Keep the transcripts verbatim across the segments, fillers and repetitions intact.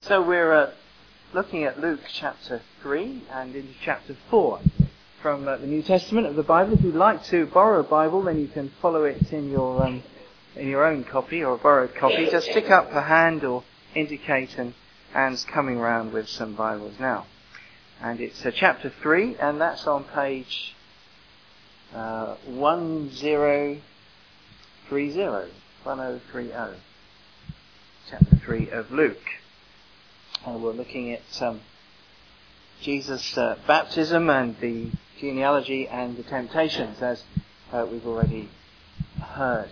So we're uh, looking at Luke chapter three and into chapter four from uh, the New Testament of the Bible. If you'd like to borrow a Bible, then you can follow it in your um, in your own copy or a borrowed copy. Just stick up a hand or indicate, and Anne's coming round with some Bibles now. And it's uh, chapter three, and that's on page uh, one zero three zero. one oh three oh. Chapter three of Luke. And we're looking at um, Jesus' uh, baptism and the genealogy and the temptations, as uh, we've already heard.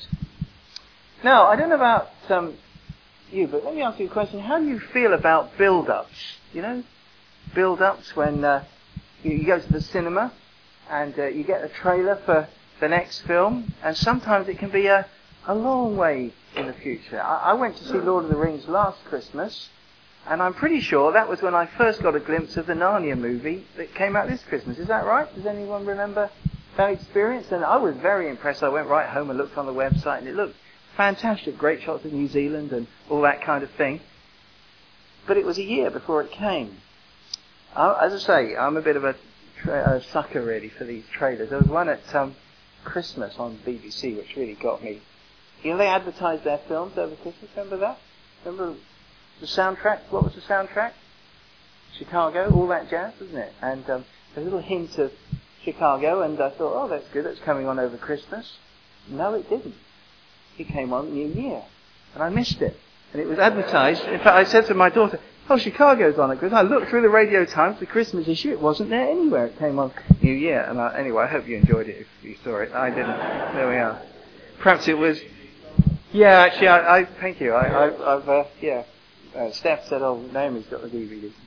Now, I don't know about um, you, but let me ask you a question. How do you feel about build-ups? You know, build-ups when uh, you, you go to the cinema and uh, you get a trailer for the next film, and sometimes it can be a, a long way in the future. I, I went to see Lord of the Rings last Christmas, and I'm pretty sure that was when I first got a glimpse of the Narnia movie that came out this Christmas. Is that right? Does anyone remember that experience? And I was very impressed. I went right home and looked on the website, and it looked fantastic. Great shots of New Zealand and all that kind of thing. But it was a year before it came. I, as I say, I'm a bit of a, tra- a sucker, really, for these trailers. There was one at um, Christmas on B B C which really got me. You know, they advertised their films over Christmas. Remember that? Remember the soundtrack? What was the soundtrack? Chicago, all that jazz, wasn't it? And um, a little hint of Chicago, and I thought, oh, that's good, that's coming on over Christmas. No, it didn't. It came on New Year, and I missed it. And it was advertised. In fact, I said to my daughter, oh, Chicago's on it, because I looked through the Radio Times, the Christmas issue, it wasn't there anywhere. It came on New Year. And I, anyway, I hope you enjoyed it if you saw it. I didn't. There we are. Perhaps it was... Yeah, actually, I, I thank you. I, I, I've, uh, yeah... Uh, Steph said, oh, Naomi's got the D V D.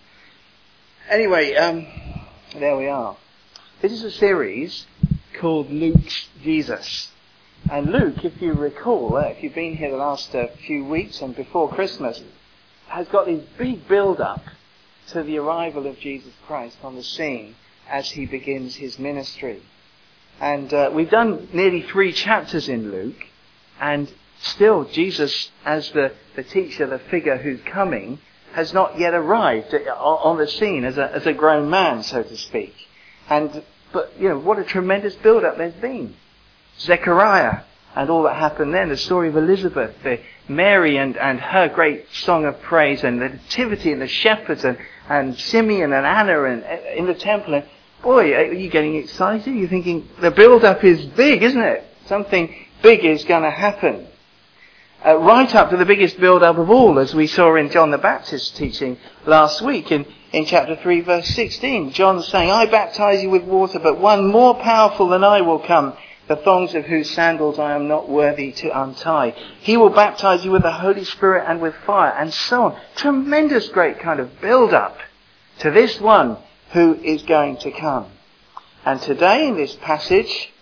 Anyway, um, there we are. This is a series called Luke's Jesus. And Luke, if you recall, uh, if you've been here the last uh, few weeks and before Christmas, has got this big build-up to the arrival of Jesus Christ on the scene as he begins his ministry. And uh, we've done nearly three chapters in Luke, and still, Jesus, as the, the teacher, the figure who's coming, has not yet arrived on the scene as a, as a grown man, so to speak. And, but, you know, what a tremendous build-up there's been. Zechariah and all that happened then, the story of Elizabeth, the Mary and, and her great song of praise, and the nativity and the shepherds, and, and Simeon and Anna and, in the temple. And boy, are you getting excited? You're thinking, the build-up is big, isn't it? Something big is going to happen. Uh, right up to the biggest build-up of all, as we saw in John the Baptist's teaching last week in, in chapter three, verse sixteen. John's saying, I baptize you with water, but one more powerful than I will come, the thongs of whose sandals I am not worthy to untie. He will baptize you with the Holy Spirit and with fire, and so on. Tremendous great kind of build-up to this one who is going to come. And today in this passage,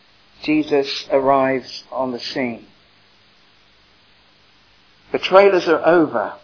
Jesus arrives on the scene. The trailers are over.